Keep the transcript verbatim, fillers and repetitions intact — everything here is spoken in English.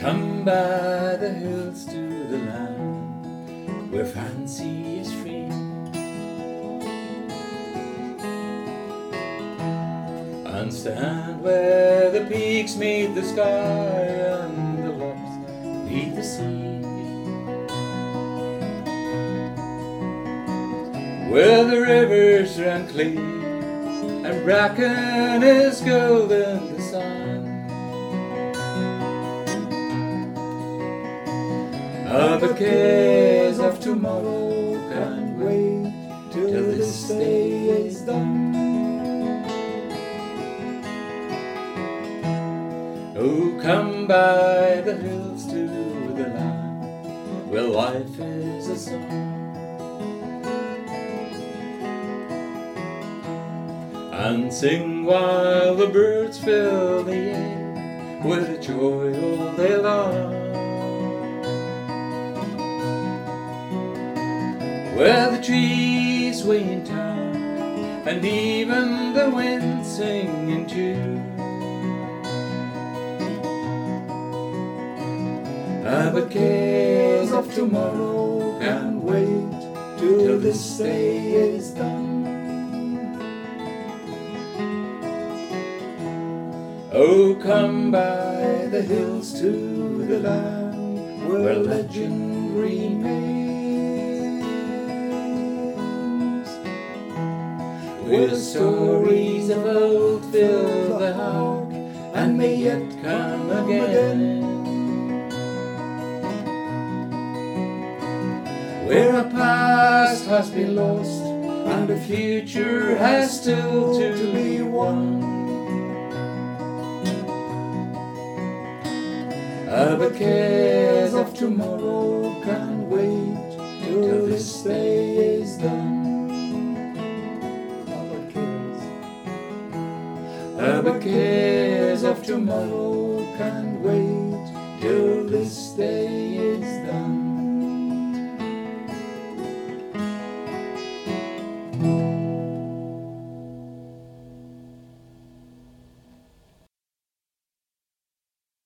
come by the hills to the land where fancy is free, and stand where the peaks meet the sky and the lochs meet the sea, where the rivers run clean and bracken is gold in the sun. Ah, the cares of tomorrow can wait till this day is done. Oh, come by the hills to the land where life is a song, and sing while the birds fill the air with joy all day long, where the trees sway in time and even the wind sing in tune. Ah, but cares of tomorrow can wait till this day is done. Oh, come by the hills to the land where legend remains, where stories of old fill the heart and may yet come again, where a past has been lost and a future has still to be won. Ah, but cares of tomorrow can wait till this day is done. Ah, but cares, ah, but cares of tomorrow can wait till this day